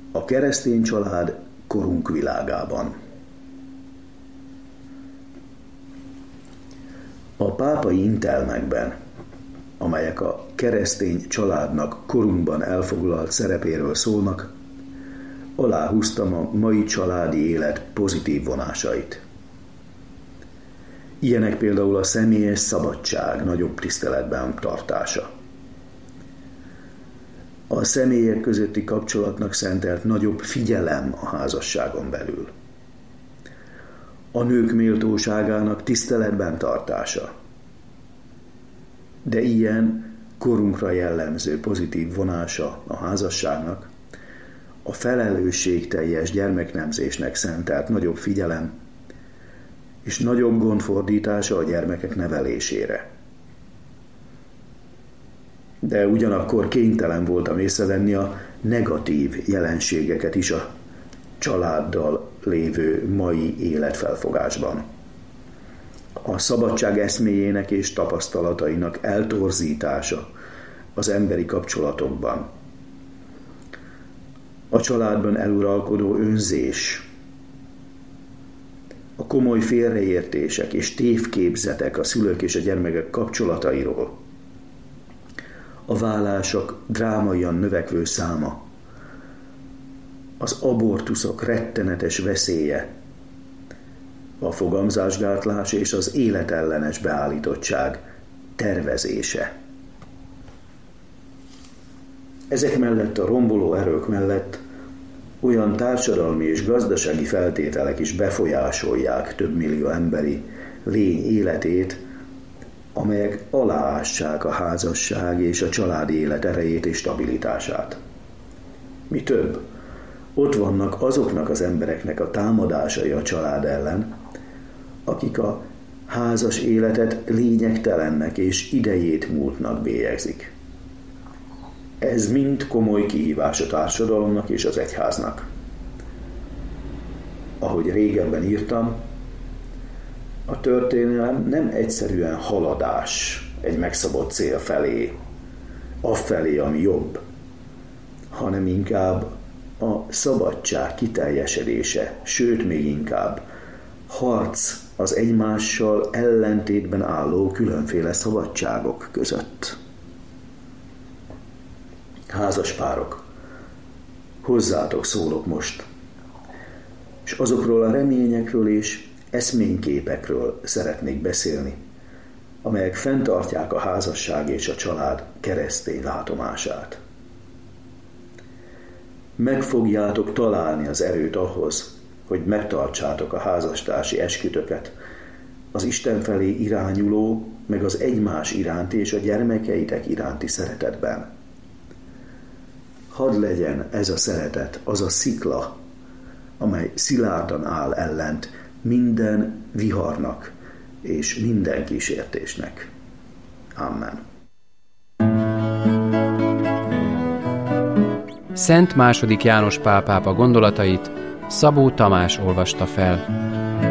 A keresztény család korunk világában. A pápai intelmekben, amelyek a keresztény családnak korunkban elfoglalt szerepéről szólnak, aláhúztam a mai családi élet pozitív vonásait. Ilyenek például a személyes szabadság nagyobb tiszteletben tartása. A személyek közötti kapcsolatnak szentelt nagyobb figyelem a házasságon belül. A nők méltóságának tiszteletben tartása. De ilyen korunkra jellemző pozitív vonása a házasságnak a felelősségteljes gyermeknemzésnek szentelt nagyobb figyelem és nagyobb gondfordítása a gyermekek nevelésére. De ugyanakkor kénytelen voltam észrevenni a negatív jelenségeket is a családdal lévő mai életfelfogásban. A szabadság eszméjének és tapasztalatainak eltorzítása az emberi kapcsolatokban. A családban eluralkodó önzés, a komoly félreértések és tévképzetek a szülők és a gyermekek kapcsolatairól, a vállások drámaian növekvő száma, az abortuszok rettenetes veszélye, a fogamzásgátlás és az életellenes beállítottság tervezése. Ezek mellett, a romboló erők mellett olyan társadalmi és gazdasági feltételek is befolyásolják több millió emberi lény életét, amelyek aláássák a házasság és a családi élet erejét és stabilitását. Mi több, ott vannak azoknak az embereknek a támadásai a család ellen, akik a házas életet lényegtelennek és idejét múltnak bélyegzik. Ez mind komoly kihívás a társadalomnak és az egyháznak. Ahogy régebben írtam, a történelem nem egyszerűen haladás egy megszabott cél felé, afelé, ami jobb, hanem inkább a szabadság kiteljesedése, sőt még inkább harc az egymással ellentétben álló különféle szabadságok között. Házaspárok, hozzátok szólok most, és azokról a reményekről és eszményképekről szeretnék beszélni, amelyek fenntartják a házasság és a család keresztény látomását. Meg fogjátok találni az erőt ahhoz, hogy megtartsátok a házastársi eskütöket, az Isten felé irányuló, meg az egymás iránti és a gyermekeitek iránti szeretetben. Hadd legyen ez a szeretet az a szikla, amely szilárdan áll ellent minden viharnak és minden kísértésnek. Amen. Szent II. János Pál pápa gondolatait Szabó Tamás olvasta fel.